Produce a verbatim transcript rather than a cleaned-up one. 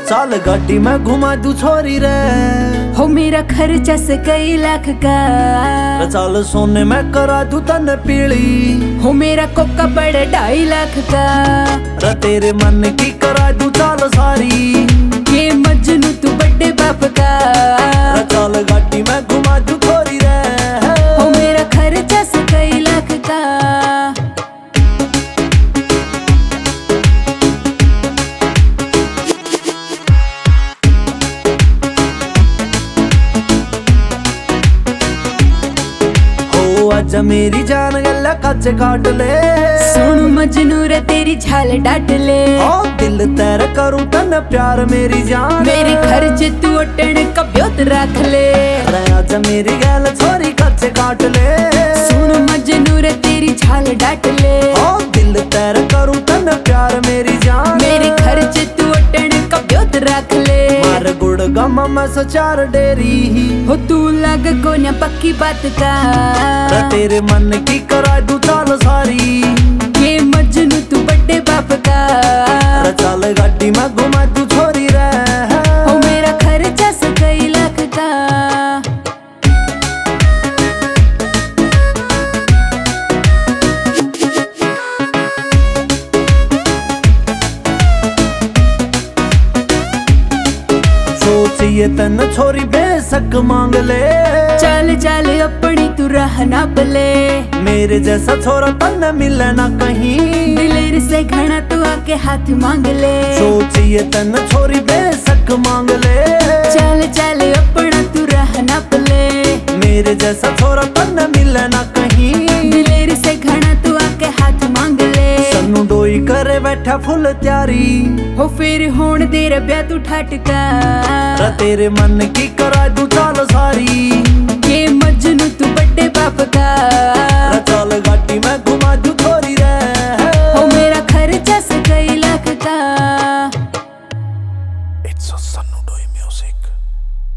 चाल गाड़ी में घुमा दू छोरी रे, हो मेरा खर्चा से कई लाख का। चाल सोने में करा दू तन पीली, हो मेरा कोका पड़े ढाई लाख का। रे तेरे मन की करा दू चाल सारी, ये मजनू तू बड़े बाप का। रे चाल गाड़ी में घुमा दू छोरी रे, हो मेरा खर्चा से कई लाख का। आजा मेरी जान गला कच्चे काट ले, सुन मजनू रे तेरी झाल डाट ले। ओ दिल तेरा करूं तन प्यार मेरी जान, मेरी खर्च तू अटन का ब्योत रख ले। अरे आजा मेरी गल छोरी कच्चे काट ले, सुन मजनू रे तेरी झाल डाट ले। ओ दिल तेरा करूं तन प्यार मेरी जान, मेरी खर्च तू अटन का ब्योत रख ले। मार गुड़ गम में सचार डेरी, हो तू लग को न पक्की बात का। रे तेरे मन की करा दू चाल सारी, ये मजनू तू बड़े बाप का। रे चाल गाड़ी में घुमा दू छोरी रे, हो मेरा खर्चा से कई लाख का। सोचिए तन छोरी बेशक मांग ले, चल चल अपनी तू राह नाप ले। मेरे जैसा छोरा तन मिले ना कहीं, दिलेर से घना तू आके हाथ मांग ले। सोचिए तन छोरी बेशक मांग ले, चल चल अपना तू राह नाप ले। मेरे जैसा छोरा तन मिले ना कहीं, दिलेर से घना तू आके हाथ मांग ले। सन्नू डोई करे बैठा फुल त्यारी, हो फिर होण दे रे ब्याह तू ठाटका। रे तेरे मन की करा दू चाल सारी, ये मजनू